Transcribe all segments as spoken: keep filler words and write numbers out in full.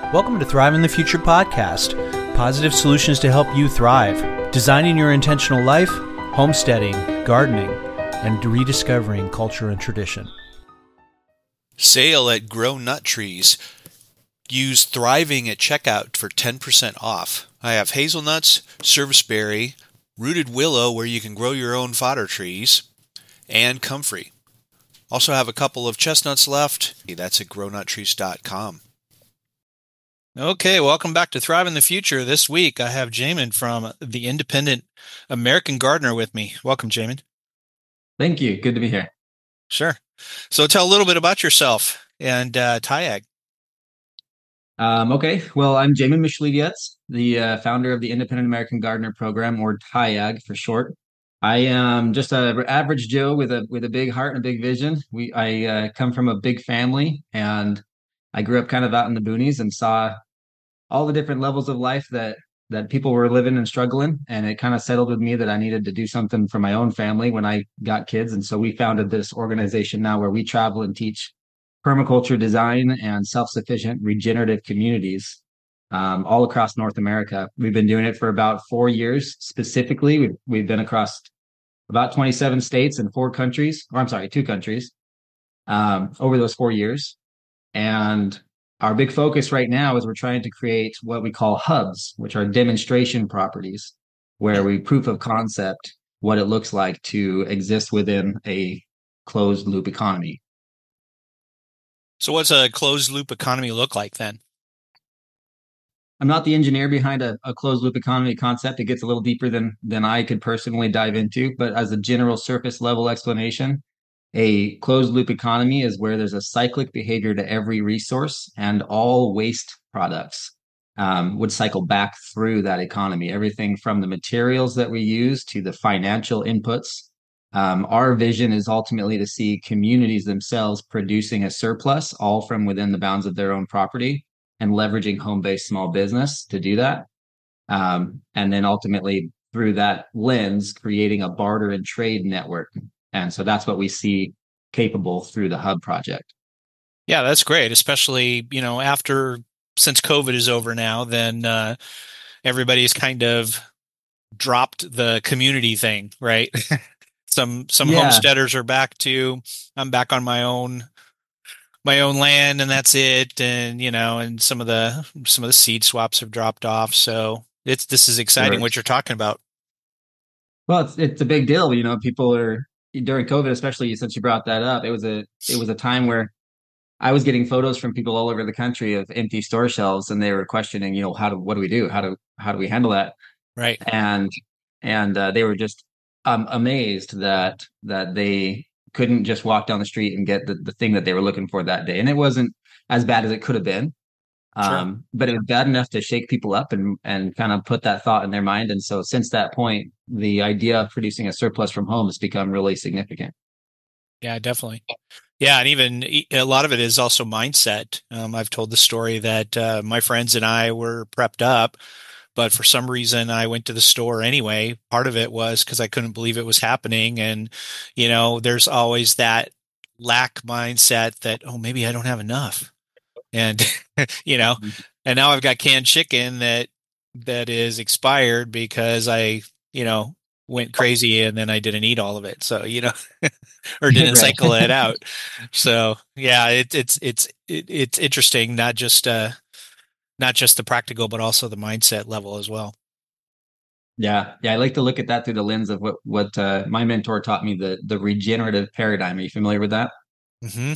Welcome to Thrive in the Future podcast, positive solutions to help you thrive, designing your intentional life, homesteading, gardening, and rediscovering culture and tradition. Sale at Grow Nut Trees. Use Thriving at checkout for ten percent off. I have hazelnuts, serviceberry, rooted willow where you can grow your own fodder trees, and comfrey. Also have a couple of chestnuts left. That's at grow nut trees dot com. Okay, welcome back to Thrive in the Future. This week I have Jamin from the Independent American Gardener with me. Welcome, Jamin. Thank you. Good to be here. Sure. So tell a little bit about yourself and uh, TIAG. Um, okay. Well, I'm Jamin Michlevets, the uh, founder of the Independent American Gardener Program, or TIAG for short. I am just an average Joe with a with a big heart and a big vision. We I uh, come from a big family, and I grew up kind of out in the boonies and saw all the different levels of life that that people were living and struggling. And it kind of settled with me that I needed to do something for my own family when I got kids. And so we founded this organization now where we travel and teach permaculture design and self-sufficient regenerative communities um, all across North America. We've been doing it for about four years specifically. We've, we've been across about twenty-seven states and four countries, or I'm sorry, two countries um, over those four years. And our big focus right now is we're trying to create what we call hubs, which are demonstration properties, where we proof of concept what it looks like to exist within a closed loop economy. So what's a closed loop economy look like then? I'm not the engineer behind a, a closed loop economy concept. It gets a little deeper than than I could personally dive into, but as a general surface level explanation, a closed loop economy is where there's a cyclic behavior to every resource, and all waste products um, would cycle back through that economy. Everything from the materials that we use to the financial inputs. Um, our vision is ultimately to see communities themselves producing a surplus, all from within the bounds of their own property, and leveraging home-based small business to do that. Um, and then ultimately through that lens, creating a barter and trade network. And so that's what we see capable through the Hub project. Yeah, that's great. Especially, you know, after, since COVID is over now, then uh, everybody's kind of dropped the community thing, right? some some Yeah. homesteaders are back to, I'm back on my own my own land and that's it. And, you know, and some of the some of the seed swaps have dropped off. So it's this is exciting Sure. what you're talking about. Well, it's it's a big deal. You know, people are during COVID, especially since you brought that up. It was a it was a time where I was getting photos from people all over the country of empty store shelves, and they were questioning, you know, how do what do we do? How do how do we handle that? Right. And and uh, they were just um, amazed that that they couldn't just walk down the street and get the, the thing that they were looking for that day. And it wasn't as bad as it could have been. Sure. Um, but it was bad enough to shake people up and and kind of put that thought in their mind. And so since that point, the idea of producing a surplus from home has become really significant. Yeah, definitely. Yeah, and even a lot of it is also mindset. Um, I've told the story that uh, my friends and I were prepped up, but for some reason I went to the store anyway. Part of it was because I couldn't believe it was happening. And, you know, there's always that lack mindset that, oh, maybe I don't have enough. And, you know, and now I've got canned chicken that that is expired because I, you know, went crazy and then I didn't eat all of it. So, you know, or didn't Right. cycle it out. So yeah, it, it's, it's, it, it's interesting, not just, uh, not just the practical, but also the mindset level as well. Yeah, yeah. I like to look at that through the lens of what what uh, my mentor taught me, the the regenerative paradigm. Are you familiar with that? Mm-hmm.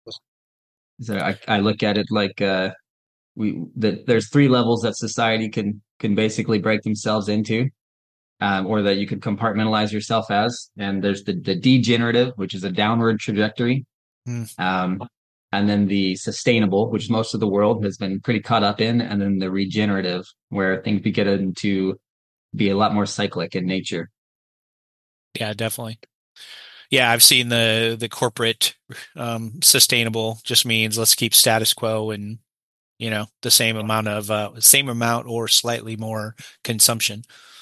So I, I look at it like uh, we that there's three levels that society can can basically break themselves into, um, or that you could compartmentalize yourself as. And there's the the degenerative, which is a downward trajectory, Mm. um, and then the sustainable, which most of the world has been pretty caught up in, and then the regenerative, where things begin to be a lot more cyclic in nature. Yeah, definitely. Yeah, I've seen the the corporate um, sustainable just means let's keep status quo and, you know, the same amount of uh, same amount or slightly more consumption.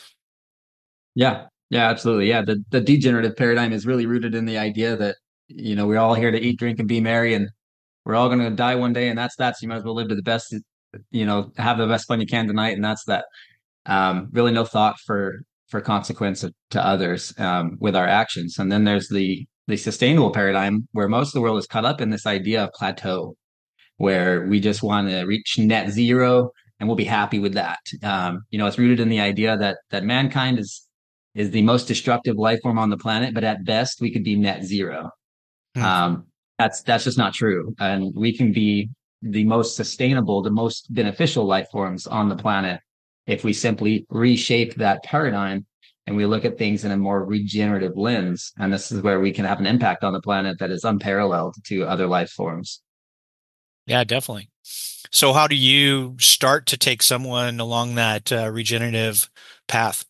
Yeah, yeah, absolutely. Yeah, the the degenerative paradigm is really rooted in the idea that, you know, we're all here to eat, drink, and be merry, and we're all going to die one day, and that's that. So you might as well live to the best you know, have the best fun you can tonight, and that's that. Um, really, no thought for for consequence of, to others um, with our actions. And then there's the the sustainable paradigm where most of the world is caught up in this idea of plateau, where we just want to reach net zero and we'll be happy with that. Um, you know, it's rooted in the idea that that mankind is is the most destructive life form on the planet, but at best we could be net zero. Hmm. Um, that's that's just not true, and we can be the most sustainable, the most beneficial life forms on the planet if we simply reshape that paradigm and we look at things in a more regenerative lens. And this is where we can have an impact on the planet that is unparalleled to other life forms. Yeah, definitely. So how do you start to take someone along that uh, regenerative path?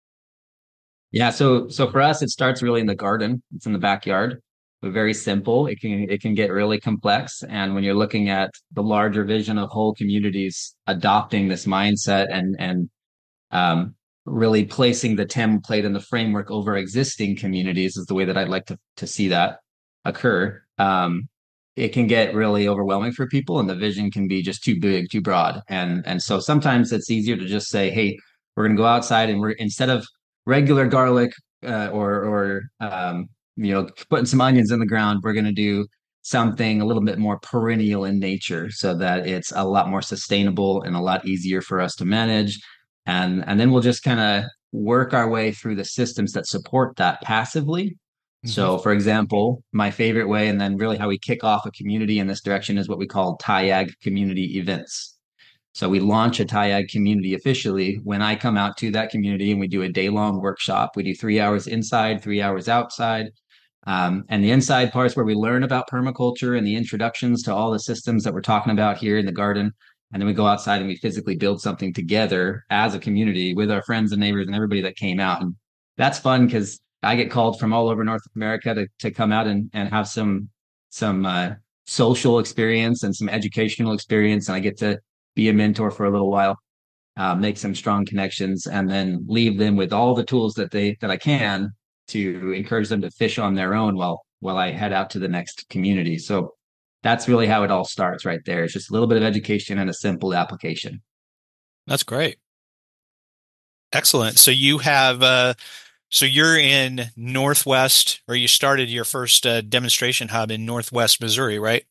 Yeah, so so for us, it starts really in the garden. It's in the backyard. But very simple. It can it can get really complex. And when you're looking at the larger vision of whole communities adopting this mindset and and um, really placing the template and the framework over existing communities is the way that I'd like to to see that occur. Um, it can get really overwhelming for people, and the vision can be just too big, too broad. And and so sometimes it's easier to just say, "Hey, we're going to go outside, and we're instead of regular garlic uh, or or um, you know putting some onions in the ground, we're going to do something a little bit more perennial in nature, so that it's a lot more sustainable and a lot easier for us to manage." And and then we'll just kind of work our way through the systems that support that passively. Hmm. So, for example, my favorite way, and then really how we kick off a community in this direction is what we call TIAG community events. So we launch a TIAG community officially when I come out to that community and we do a day long workshop. We do three hours inside, three hours outside. Um, and the inside parts where we learn about permaculture and the introductions to all the systems that we're talking about here in the garden. And then we go outside and we physically build something together as a community with our friends and neighbors and everybody that came out. And that's fun because I get called from all over North America to to come out and, and have some some uh, social experience and some educational experience. And I get to be a mentor for a little while, uh, make some strong connections, and then leave them with all the tools that they that I can to encourage them to fish on their own while while I head out to the next community. So that's really how it all starts right there. It's just a little bit of education and a simple application. That's great. Excellent. So you have, uh, so you're in Northwest, or you started your first uh, demonstration hub in Northwest Missouri, right?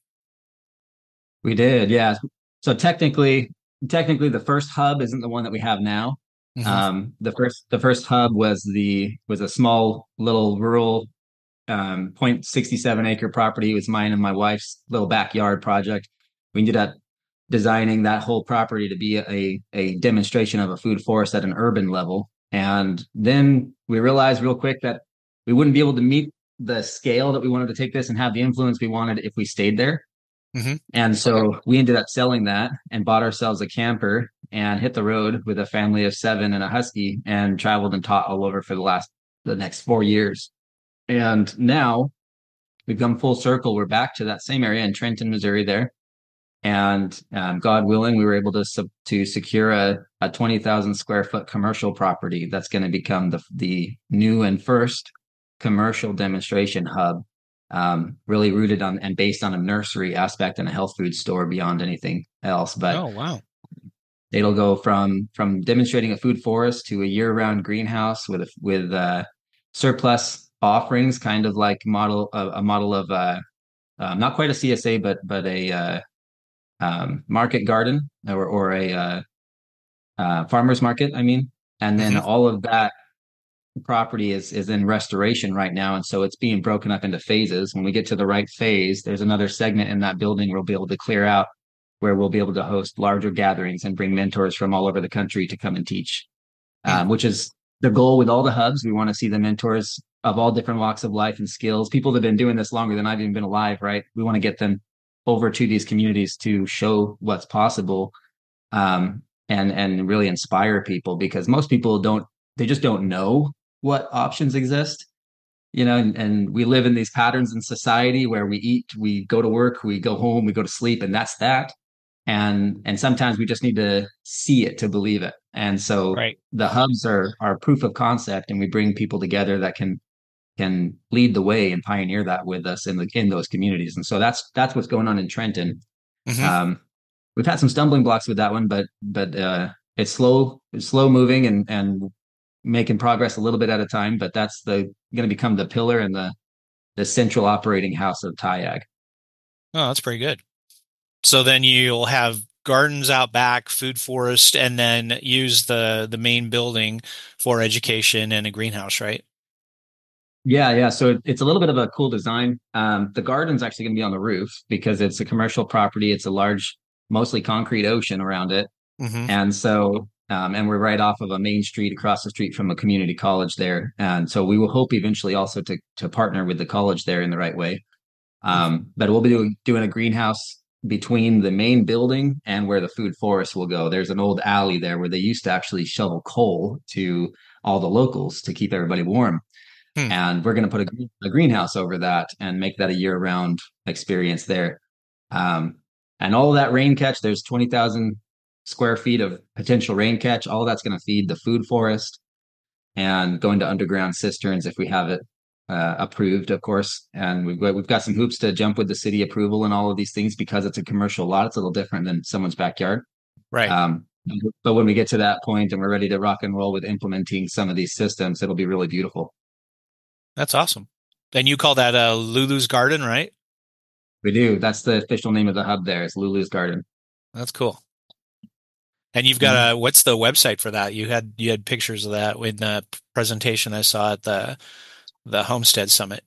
We did, yeah. So technically, technically, the first hub isn't the one that we have now. Hmm. Um, the first the first hub was the was a small little rural um zero point six seven acre property. It was mine and my wife's little backyard project. We ended up designing that whole property to be a a demonstration of a food forest at an urban level. And then we realized real quick that we wouldn't be able to meet the scale that we wanted to take this and have the influence we wanted if we stayed there. Hmm. And so we ended up selling that and bought ourselves a camper and hit the road with a family of seven and a husky and traveled and taught all over for the last the next four years. And now we've come full circle. We're back to that same area in Trenton, Missouri there. And um, God willing, we were able to sub- to secure a, a twenty thousand square foot commercial property that's going to become the the new and first commercial demonstration hub, um, really rooted on and based on a nursery aspect and a health food store beyond anything else. But Oh, wow. it'll go from from demonstrating a food forest to a year round greenhouse with a, with uh, surplus offerings, kind of like model a, a model of uh, uh, not quite a C S A, but but a uh, um, market garden or, or a uh, uh, farmer's market, I mean. And then Hmm. all of that property is is in restoration right now. And so it's being broken up into phases. When we get to the right phase, there's another segment in that building we'll be able to clear out where we'll be able to host larger gatherings and bring mentors from all over the country to come and teach, Hmm. um, which is the goal with all the hubs. We want to see the mentors of all different walks of life and skills, people that have been doing this longer than I've even been alive, right? We want to get them over to these communities to show what's possible, um, and and really inspire people, because most people don't, they just don't know what options exist, you know, and, and we live in these patterns in society where we eat, we go to work, we go home, we go to sleep, and that's that. And and sometimes we just need to see it to believe it. And so Right. the hubs are are proof of concept, and we bring people together that can can lead the way and pioneer that with us in the in those communities. And so that's that's what's going on in Trenton. Hmm. Um, we've had some stumbling blocks with that one, but but uh, it's slow, it's slow moving and and making progress a little bit at a time. But that's the going to become the pillar and the the central operating house of TIAG. Oh, that's pretty good. So then you'll have gardens out back, food forest, and then use the the main building for education and a greenhouse, right? Yeah, yeah. So it, it's a little bit of a cool design. Um, the garden's actually going to be on the roof because it's a commercial property. It's a large, mostly concrete ocean around it. Mm-hmm. And so, um, and we're right off of a main street across the street from a community college there. And so we will hope eventually also to to partner with the college there in the right way. Um, but we'll be doing, doing a greenhouse between the main building and where the food forest will go. There's an old alley there where they used to actually shovel coal to all the locals to keep everybody warm. Hmm. And we're going to put a, a greenhouse over that and make that a year-round experience there. Um, and all of that rain catch, there's twenty thousand square feet of potential rain catch. All that's going to feed the food forest and go into underground cisterns if we have it uh, approved, of course. And we've got, we've got some hoops to jump with the city approval and all of these things because it's a commercial lot. It's a little different than someone's backyard. Right. Um, but when we get to that point and we're ready to rock and roll with implementing some of these systems, it'll be really beautiful. That's awesome. And you call that uh, Lulu's Garden, right? We do. That's the official name of the hub there. It's Lulu's Garden. That's cool. And you've got a, what's the website for that? You had you had pictures of that in the presentation I saw at the the Homestead Summit.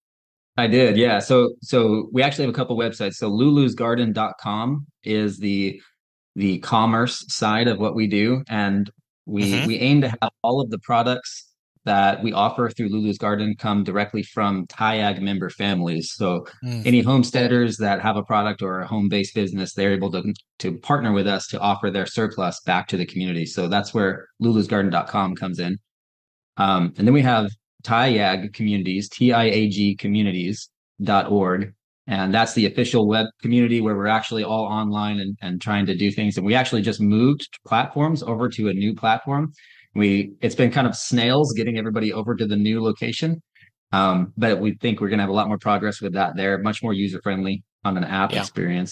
I did, yeah. So so we actually have a couple websites. So lulusgarden dot com is the the commerce side of what we do. And we Mm-hmm. we aim to have all of the products that we offer through Lulu's Garden come directly from TIAG member families. So Mm. any homesteaders that have a product or a home-based business, they're able to to partner with us to offer their surplus back to the community. So that's where lulus garden dot com comes in. Um, and then we have TIAG communities, T I A G communities dot org. And that's the official web community where we're actually all online and, and trying to do things. And we actually just moved platforms over to a new platform. We it's been kind of snails getting everybody over to the new location. Um, but we think we're going to have a lot more progress with that there, much more user friendly on an app Yeah. experience.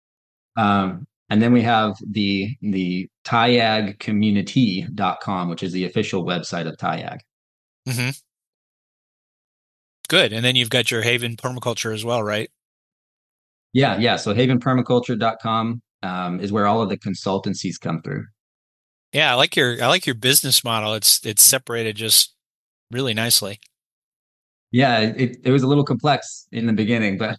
Um, and then we have the the tiag community dot com, which is the official website of TIAG. Mm-hmm. Good. And then you've got your Haven Permaculture as well, right? Yeah, yeah. So haven permaculture dot com um, is where all of the consultancies come through. Yeah, I like your I like your business model. It's it's separated just really nicely. Yeah, it, it was a little complex in the beginning, but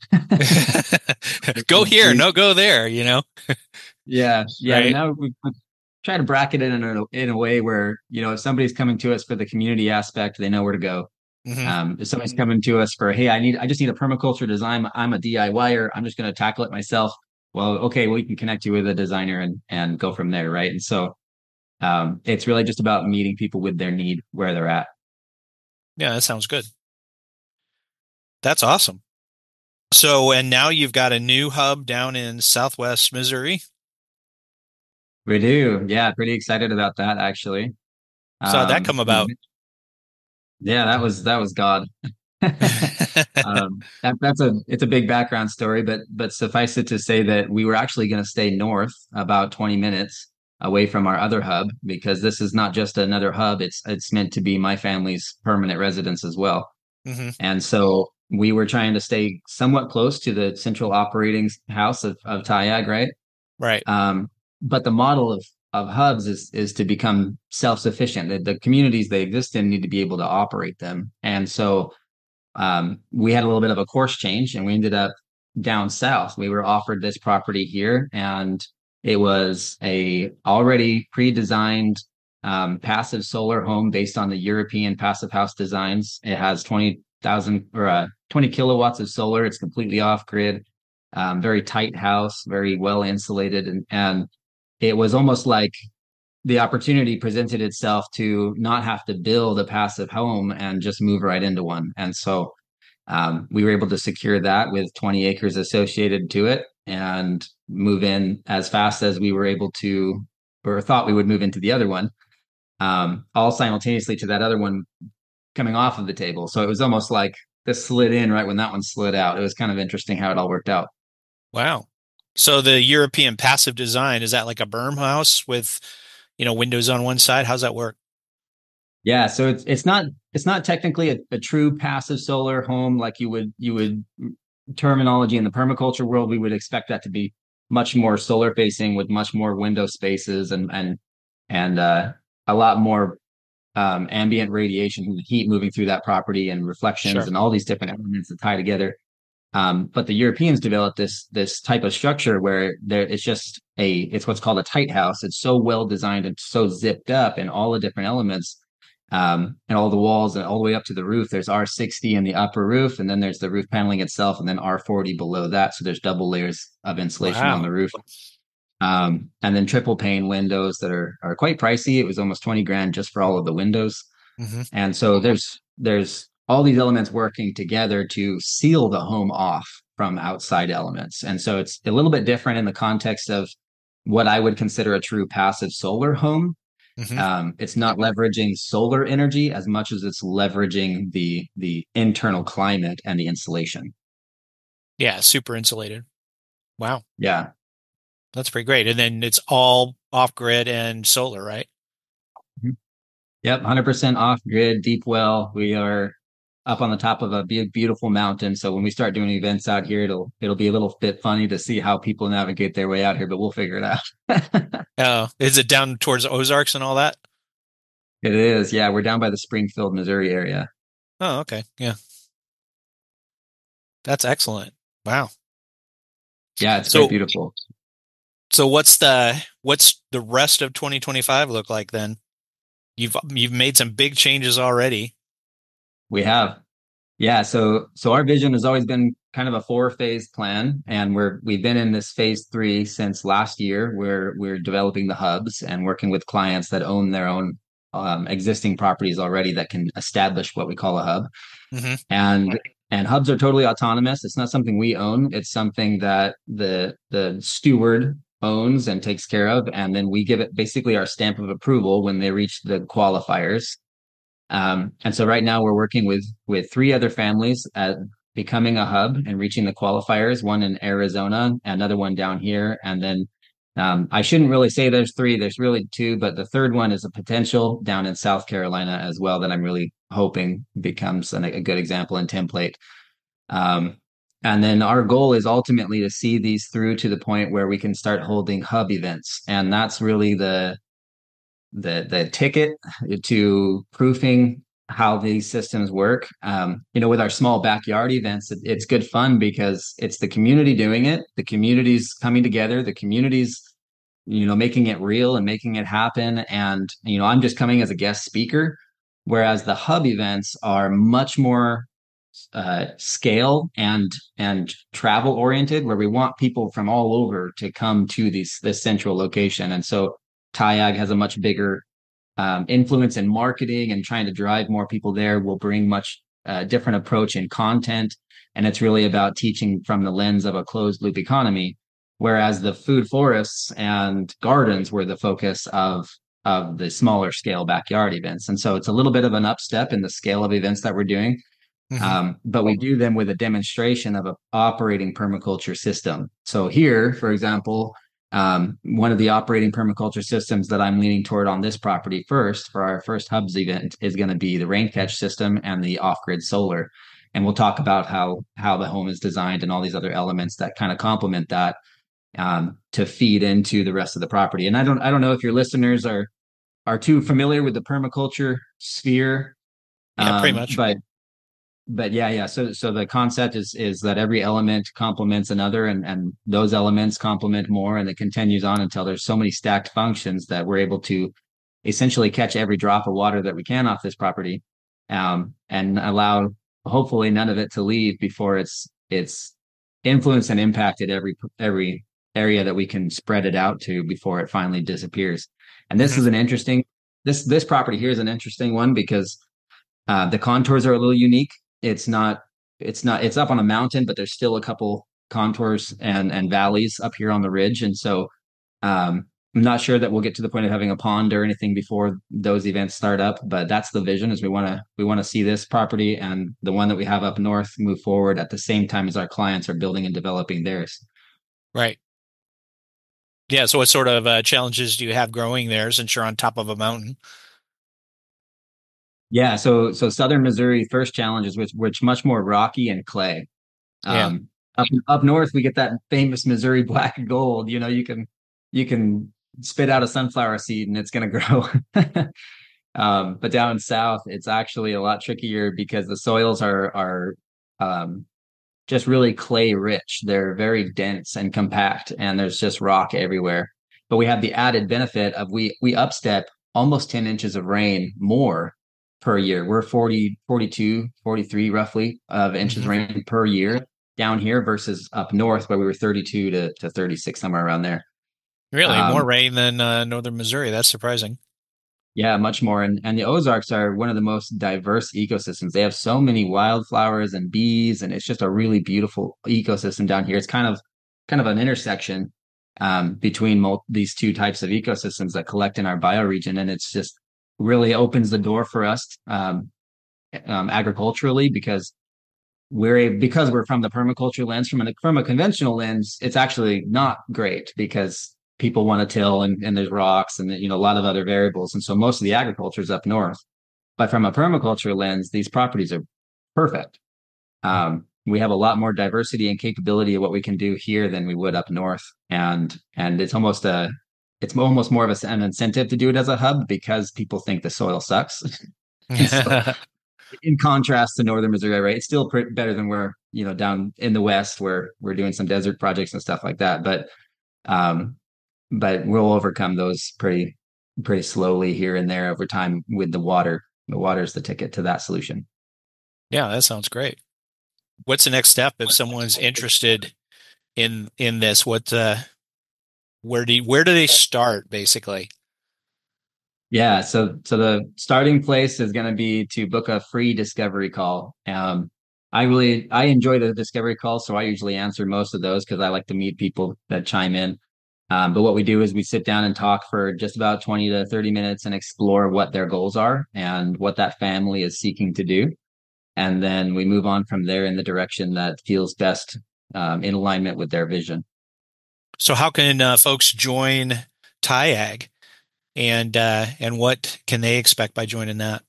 Go here, no go there, you know? yeah, yeah. Right? Now we try to bracket it in a, in a way where, you know, if somebody's coming to us for the community aspect, they know where to go. Mm-hmm. Um, if somebody's coming to us for, hey, I need, I just need a permaculture design. I'm a DIYer. I'm just going to tackle it myself. Well, okay, well, we can connect you with a designer and and go from there, right? And so um, it's really just about meeting people with their need where they're at. Yeah, that sounds good. That's awesome. So, and now you've got a new hub down in Southwest Missouri. We do, yeah. Pretty excited about that, actually. So how'd that Um, come about? yeah, that was that was God. um, that, that's a it's a big background story, but but suffice it to say that we were actually going to stay north about twenty minutes away from our other hub because this is not just another hub. It's it's meant to be my family's permanent residence as well. Mm-hmm. And so we were trying to stay somewhat close to the central operating house of, of TIAG, right? Right. Um, but the model of of hubs is is to become self-sufficient. The, the communities they exist in need to be able to operate them. And so um, we had a little bit of a course change and we ended up down south. We were offered this property here and it was a already pre-designed um, passive solar home based on the European passive house designs. It has twenty thousand or uh, twenty kilowatts of solar. It's completely off grid, um, very tight house, very well insulated. And, and it was almost like the opportunity presented itself to not have to build a passive home and just move right into one. And so um, we were able to secure that with twenty acres associated to it and move in as fast as we were able to, or thought we would move into the other one, um, all simultaneously to that other one coming off of the table. So it was almost like this slid in right when that one slid out. It was kind of interesting how it all worked out. Wow. So the European passive design, is that like a berm house with, you know, windows on one side? How's that work? Yeah, so it's it's not it's not technically a, a true passive solar home like you would you would terminology in the permaculture world. We would expect that to be much more solar facing with much more window spaces and and and uh, a lot more um, ambient radiation, heat moving through that property, and reflections Sure. and all these different elements that tie together. Um, but the Europeans developed this this type of structure where there it's just a it's what's called a tight house. It's so well designed and so zipped up in all the different elements, um, and all the walls and all the way up to the roof. There's R sixty in the upper roof, and then there's the roof paneling itself, and then R forty below that. So there's double layers of insulation on Wow. the roof. Um, and then triple pane windows that are are quite pricey. It was almost twenty grand just for all of the windows. Hmm. And so there's there's all these elements working together to seal the home off from outside elements. And so it's a little bit different in the context of what I would consider a true passive solar home. Hmm. Um, it's not leveraging solar energy as much as it's leveraging the the internal climate and the insulation. Yeah, super insulated. Wow. Yeah. That's pretty great. And then it's all off grid and solar, right? Mhm. Yep, one hundred percent off grid, deep well. We are up on the top of a big, beautiful mountain. So when we start doing events out here, it'll it'll be a little bit funny to see how people navigate their way out here, but we'll figure it out. Oh, is it down towards Ozarks and all that? It is. Yeah, we're down by the Springfield, Missouri area. Oh, okay. Yeah. That's excellent. Wow. Yeah, it's quite So, beautiful. so what's the what's the rest of twenty twenty-five look like then? You've you've made some big changes already. We have. Yeah, so so our vision has always been kind of a four-phase plan, and we're we've been in this phase three since last year, where we're developing the hubs and working with clients that own their own um, existing properties already that can establish what we call a hub. Hmm. And and hubs are totally autonomous. It's not something we own. It's something that the the steward owns and takes care of, and then we give it basically our stamp of approval when they reach the qualifiers. Um, and so right now we're working with with three other families at becoming a hub and reaching the qualifiers. One in Arizona, another one down here, and then um, I shouldn't really say there's three. There's really two, but the third one is a potential down in South Carolina as well that I'm really hoping becomes an, a good example and template. Um, and then our goal is ultimately to see these through to the point where we can start holding hub events, and that's really the the the ticket to proofing how these systems work. Um, you know, with our small backyard events, it, it's good fun because it's the community doing it, the community's coming together, the community's you know making it real and making it happen. And you know, I'm just coming as a guest speaker, whereas the hub events are much more uh, scale and and travel oriented, where we want people from all over to come to these this central location. And so TIAG has a much bigger um, influence in marketing and trying to drive more people there. Will bring much uh, different approach in content, and it's really about teaching from the lens of a closed loop economy. Whereas the food forests and gardens were the focus of of the smaller scale backyard events, and so it's a little bit of an upstep in the scale of events that we're doing. Hmm. Um, but we do them with a demonstration of an operating permaculture system. So here, for example, um, one of the operating permaculture systems that I'm leaning toward on this property first for our first hubs event is going to be the rain catch system and the off-grid solar. And we'll talk about how how the home is designed and all these other elements that kind of complement that um, to feed into the rest of the property. And I don't I don't know if your listeners are are too familiar with the permaculture sphere, Yeah, pretty um, much. but but yeah, yeah. So so the concept is is that every element complements another, and and those elements complement more, and it continues on until there's so many stacked functions that we're able to essentially catch every drop of water that we can off this property, um, and allow hopefully none of it to leave before it's it's influenced and impacted every every area that we can spread it out to before it finally disappears. And this Hmm. is an interesting this this property here is an interesting one because uh, the contours are a little unique. It's not it's not it's up on a mountain, but there's still a couple contours and and valleys up here on the ridge. And so um, I'm not sure that we'll get to the point of having a pond or anything before those events start up, but that's the vision is we want to we want to see this property and the one that we have up north move forward at the same time as our clients are building and developing theirs. Right. Yeah. So what sort of uh, challenges do you have growing there since you're on top of a mountain? Yeah, so so Southern Missouri first challenge is which which much more rocky and clay. Yeah. Um, up up north we get that famous Missouri black gold. You know, you can you can spit out a sunflower seed and it's going to grow. Um, but down south, it's actually a lot trickier because the soils are are um, just really clay rich. They're very dense and compact, and there's just rock everywhere. But we have the added benefit of we we upstep almost ten inches of rain more per year. We're forty, forty-two, forty-three roughly of inches of Hmm. rain per year down here versus up north where we were thirty-two to, to thirty-six, somewhere around there. Really, more Um, rain than uh, northern Missouri. That's surprising. Yeah, much more. And and the Ozarks are one of the most diverse ecosystems. They have so many wildflowers and bees, and it's just a really beautiful ecosystem down here. It's kind of kind of an intersection um, between mul- these two types of ecosystems that collect in our bioregion, and it's just really opens the door for us um, um, agriculturally because we're a, because we're from the permaculture lens. From a from a conventional lens, it's actually not great because people want to till and, and there's rocks and you know a lot of other variables, and so most of the agriculture is up north. But from a permaculture lens, these properties are perfect. Um, we have a lot more diversity and capability of what we can do here than we would up north, and and it's almost a it's almost more of a, an incentive to do it as a hub because people think the soil sucks. And so in contrast to northern Missouri, right, it's still pretty better than where you know down in the west where we're doing some desert projects and stuff like that. But um, but we'll overcome those pretty pretty slowly here and there over time with the water. The water is the ticket to that solution. Yeah, that sounds great. What's the next step if someone's interested in in this? What uh, where do you, where do they start basically? Yeah, so so the starting place is going to be to book a free discovery call. Um, I really I enjoy the discovery calls, so I usually answer most of those because I like to meet people that chime in. Um, but what we do is we sit down and talk for just about twenty to thirty minutes and explore what their goals are and what that family is seeking to do. And then we move on from there in the direction that feels best um, in alignment with their vision. So how can uh, folks join TIAG and uh, and what can they expect by joining that?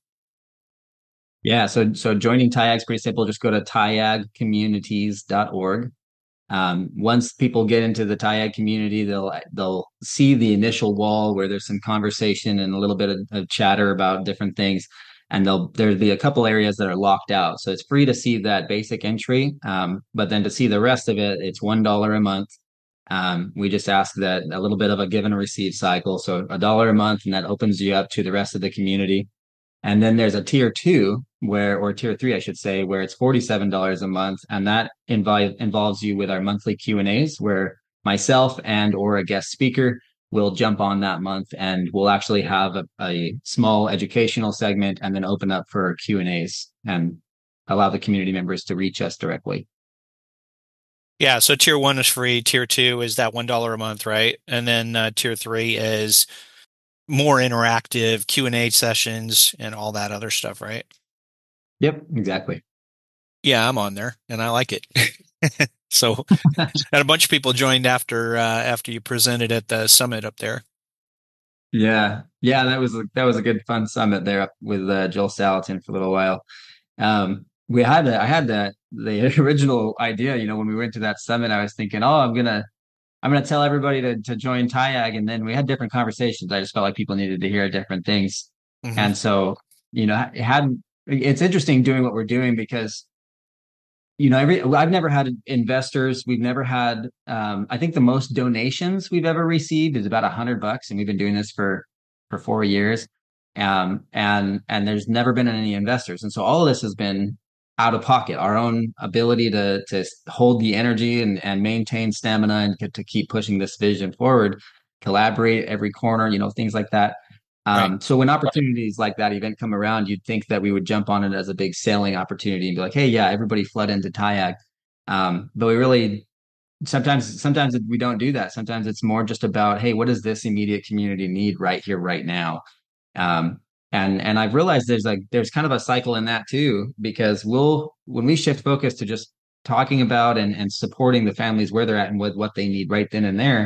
Yeah, so so joining TIAG is pretty simple. Just go to tiag communities dot org. Um, once people get into the TIAG community, they'll they'll see the initial wall where there's some conversation and a little bit of, of chatter about different things, and they'll there'll be a couple areas that are locked out. So it's free to see that basic entry, um, but then to see the rest of it, it's one dollar a month. Um, we just ask that a little bit of a give and receive cycle, so a dollar a month, and that opens you up to the rest of the community. And then there's a tier two where, or tier three, I should say, where it's forty-seven dollars a month. And that invi- involves you with our monthly Q and A's where myself and or a guest speaker will jump on that month and we'll actually have a, a small educational segment and then open up for Q and A's and allow the community members to reach us directly. Yeah, so tier one is free. Tier two is that one dollar a month, right? And then uh, tier three is more interactive Q and A sessions and all that other stuff, right? Yep, exactly. Yeah, I'm on there and I like it. So, and a bunch of people joined after uh, after you presented at the summit up there. Yeah, yeah, that was a, that was a good fun summit there up with uh, Joel Salatin for a little while. Um, we had the, I had the the original idea, you know, when we went to that summit, I was thinking, oh, I'm gonna I'm gonna tell everybody to to join TIAG, and then we had different conversations. I just felt like people needed to hear different things, Hmm. and so you know, it had it's interesting doing what we're doing because you know, every I've never had investors. We've never had. Um, I think the most donations we've ever received is about a hundred bucks, and we've been doing this for for four years. Um, and and there's never been any investors, and so all of this has been out of pocket. Our own ability to to hold the energy and and maintain stamina and get to keep pushing this vision forward, collaborate every corner, you know, things like that. Right. Um, so when opportunities like that event come around, you'd think that we would jump on it as a big selling opportunity and be like, "Hey, yeah, everybody flood into TIAG." Um, but we really sometimes sometimes we don't do that. Sometimes it's more just about, "Hey, what does this immediate community need right here, right now?" Um, and and I've realized there's like there's kind of a cycle in that too, because we'll when we shift focus to just talking about and and supporting the families where they're at and what what they need right then and there,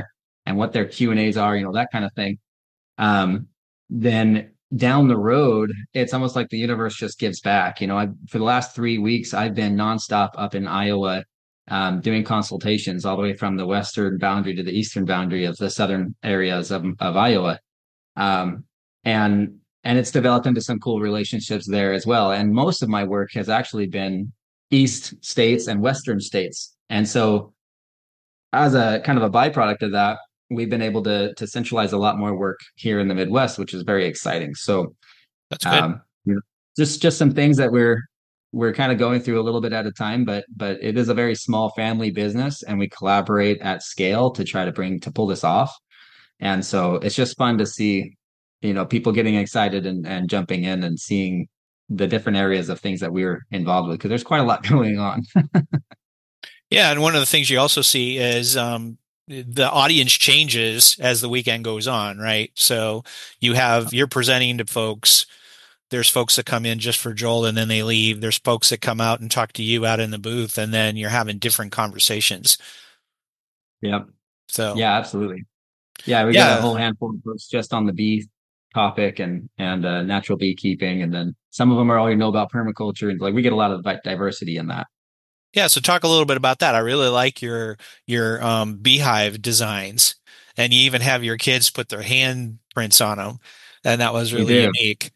and what their Q and A's are, you know, that kind of thing. Um, then down the road, it's almost like the universe just gives back. You know, I, for the last three weeks, I've been nonstop up in Iowa, um, doing consultations all the way from the western boundary to the eastern boundary of the southern areas of, of Iowa. Um, and and it's developed into some cool relationships there as well. And most of my work has actually been east states and western states. And so as a kind of a byproduct of that, we've been able to to centralize a lot more work here in the Midwest, which is very exciting. So, That's good. um, you know, just just some things that we're we're kind of going through a little bit at a time, but but it is a very small family business, and we collaborate at scale to try to bring to pull this off. And so it's just fun to see, you know, people getting excited and and jumping in and seeing the different areas of things that we're involved with, because there's quite a lot going on. Yeah, and one of the things you also see is um, the audience changes as the weekend goes on, right? So you have you're presenting to folks. There's folks that come in just for Joel and then they leave. There's folks that come out and talk to you out in the booth, and then you're having different conversations. Yep. So Yeah, absolutely. Yeah, we got a yeah, whole handful of books just on the bee topic and and uh, natural beekeeping, and then some of them are all you know about permaculture, and like we get a lot of di- diversity in that. yeah. So talk a little bit about that. I really like your your um, beehive designs, and you even have your kids put their handprints on them, and that was We really do. unique.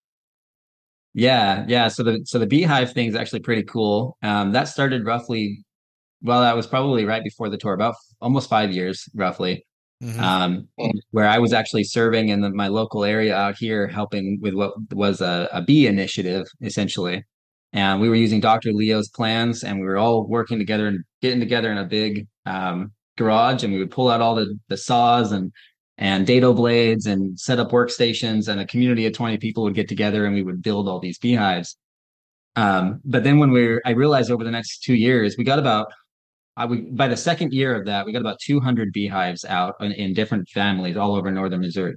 Yeah, yeah. So the so the beehive thing is actually pretty cool. Um, that started roughly, well, that was probably right before the tour, about almost five years roughly. Hmm. Um, where I was actually serving in the, my local area out here, helping with what was a, a bee initiative, essentially. And we were using doctor Leo's plans, and we were all working together and getting together in a big um, garage, and we would pull out all the, the saws and and dado blades and set up workstations, and a community of twenty people would get together and we would build all these beehives. Um, but then when we were, I realized over the next two years, we got about I would by the second year of that, we got about two hundred beehives out in, in different families all over northern Missouri.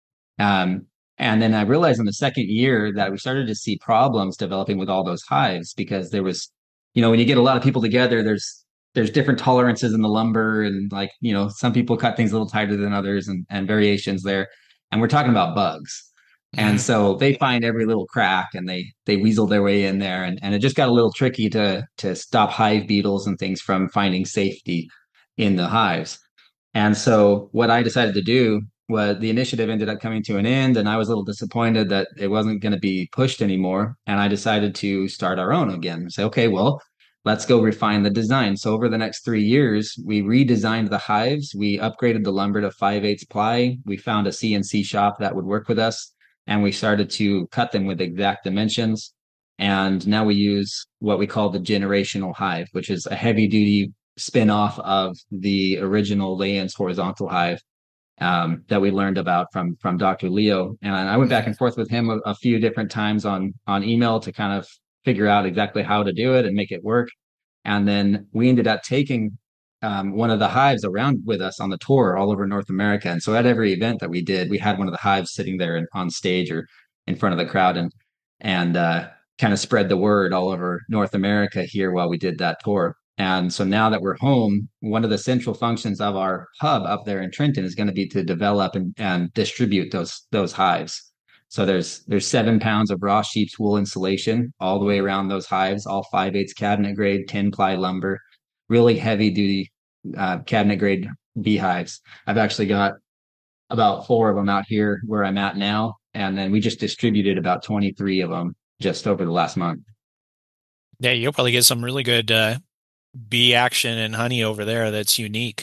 Um, and then I realized in the second year that we started to see problems developing with all those hives, because there was, you know, when you get a lot of people together, there's there's different tolerances in the lumber, and like, you know, some people cut things a little tighter than others, and, and variations there. And we're talking about bugs. And Hmm. so they find every little crack and they they weasel their way in there, and, and it just got a little tricky to to stop hive beetles and things from finding safety in the hives. And so what I decided to do was, the initiative ended up coming to an end, and I was a little disappointed that it wasn't going to be pushed anymore. And I decided to start our own again. Say, okay, well, let's go refine the design. So over the next three years, we redesigned the hives. We upgraded the lumber to five eighths ply. We found a C N C shop that would work with us, and we started to cut them with exact dimensions. And now we use what we call the generational hive, which is a heavy duty spin-off of the original Layens horizontal hive, um, that we learned about from from doctor Leo. And I went back Hmm. and forth with him a, a few different times on on email to kind of figure out exactly how to do it and make it work. And then we ended up taking um, one of the hives around with us on the tour all over North America. And so at every event that we did, we had one of the hives sitting there in, on stage or in front of the crowd, and and uh, kind of spread the word all over North America here while we did that tour. And so now that we're home, one of the central functions of our hub up there in Trenton is going to be to develop and, and distribute those those hives. So there's there's seven pounds of raw sheep's wool insulation all the way around those hives, all five eighths cabinet grade, ten ply lumber, really heavy duty uh, cabinet grade beehives. I've actually got about four of them out here where I'm at now, and then we just distributed about twenty-three of them just over the last month. Yeah, you'll probably get some really good uh, bee action and honey over there that's unique.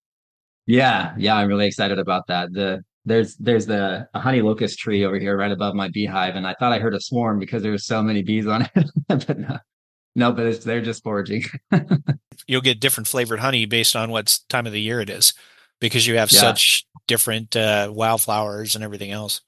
Yeah, yeah, I'm really excited about that. The there's there's the a honey locust tree over here right above my beehive, and I thought I heard a swarm because there were so many bees on it, but no, no, but it's, they're just foraging. You'll get different flavored honey based on what time of the year it is, because you have Yeah, such different uh, wildflowers and everything else.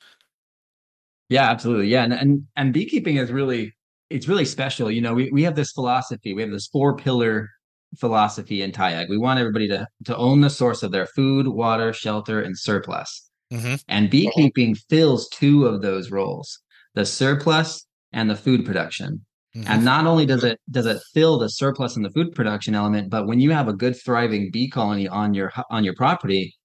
yeah, absolutely. Yeah, and and and beekeeping is really it's really special. You know, we we have this philosophy. We have this four pillar philosophy in Tayag. We want everybody to to own the source of their food, water, shelter, and surplus. Hmm. And beekeeping fills two of those roles, the surplus and the food production. Hmm. And not only does it does it fill the surplus and the food production element, but when you have a good thriving bee colony on your on your property,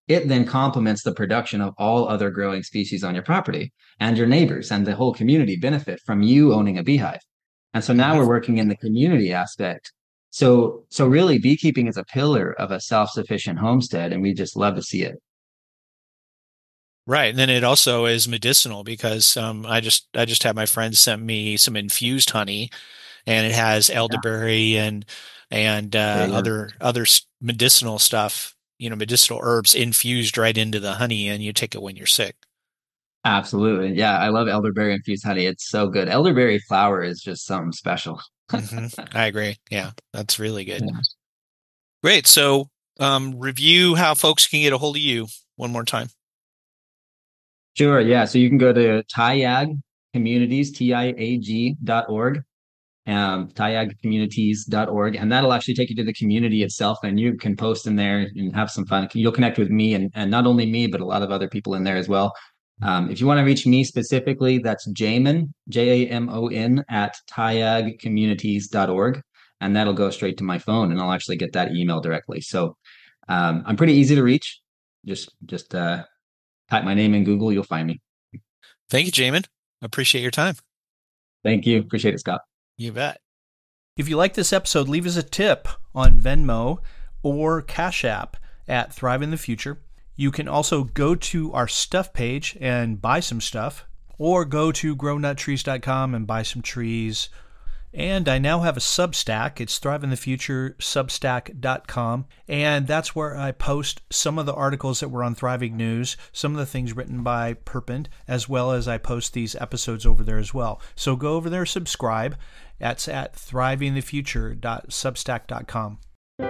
it then complements the production of all other growing species on your property, and your neighbors and the whole community benefit from you owning a beehive. And so now we're working in the community aspect. So, so really beekeeping is a pillar of a self-sufficient homestead, and we just love to see it. Right. And then it also is medicinal because um, I just I just had my friend sent me some infused honey, and it has elderberry yeah. and and uh, yeah. other other medicinal stuff, you know, medicinal herbs infused right into the honey, and you take it when you're sick. Absolutely. Yeah, I love elderberry infused honey. It's so good. Elderberry flower is just something special. mm-hmm. I agree. Yeah, that's really good. Yeah. Great. So um, review how folks can get a hold of you one more time. Sure. Yeah. So you can go to Tiag Communities, T I A G dot org, um, tiag communities dot org, and that'll actually take you to the community itself, and you can post in there and have some fun. You'll connect with me, and, and not only me, but a lot of other people in there as well. Um, if you want to reach me specifically, that's Jamon, J A M O N, at tiag communities dot org, and that'll go straight to my phone, and I'll actually get that email directly. So um, I'm pretty easy to reach. Just, just uh, type my name in Google, you'll find me. Thank you, Jamon. Appreciate your time. Thank you. Appreciate it, Scott. You bet. If you like this episode, leave us a tip on Venmo or Cash App at Thrive in the Future. You can also go to our stuff page and buy some stuff, or go to grow nut trees dot com and buy some trees. And I now have a Substack. It's Thrive in the Future substack dot com, and that's where I post some of the articles that were on Thriving News, some of the things written by Perpend, as well as I post these episodes over there as well. So go over there, subscribe. That's at thriving the future dot substack dot com.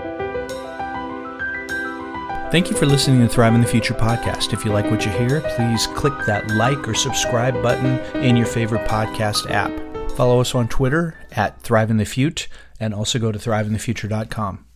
Thank you for listening to Thrive in the Future podcast. If you like what you hear, please click that like or subscribe button in your favorite podcast app. Follow us on Twitter at Thrive in the Fute, and also go to thrive in the future dot com.